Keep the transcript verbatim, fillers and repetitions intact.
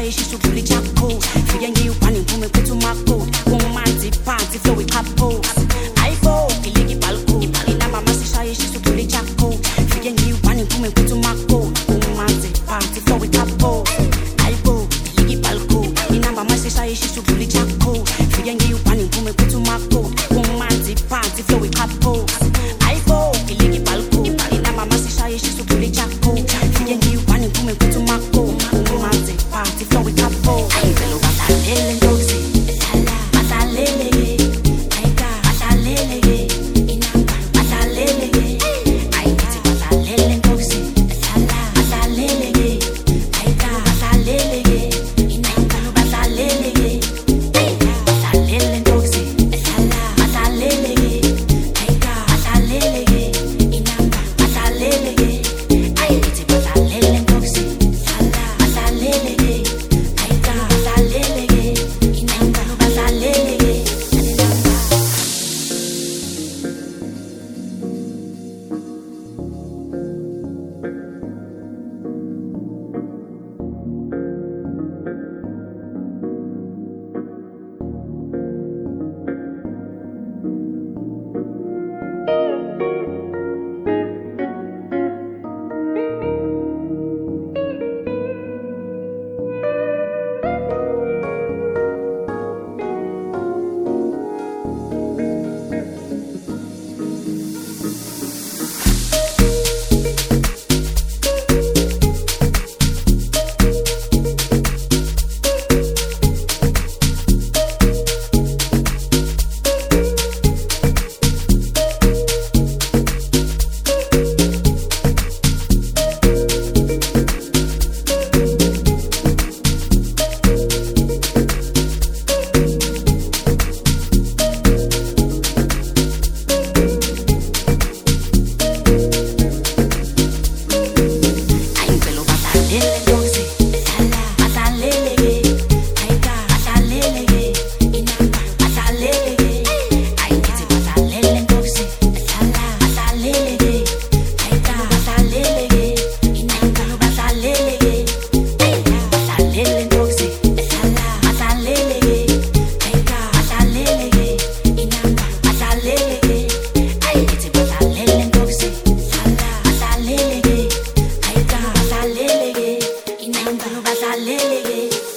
shishuguli chakho fika ngiyiwani ngiphume phethe umakoti kungumanzi phansi flow ikhapho ayifo iliki balko inamba masishaye shishuguli chakho fika ngiyiwani ngiphume phethe umakoti kungumanzi phansi flow ikhapho ayifo iliki balko inamba masishaye shishuguli chakho fika ngiyiwani ngiphume phethe umakoti kungumanzi phansi flow ikhapho ayifo iliki balko inamba masishaye shishuguli chakho fika ngiyiwani ngiphume phethe umakoti kungumanzi phansi flow ikhapho ayivelo basalele ndosi basalele ayika basalele inamba basalele ayithi basalele ndosi basalele ayika basalele inamba basalele basalele ndosi basalele ayika basalele inamba basalele ayithi basalele ndosi basalele basalele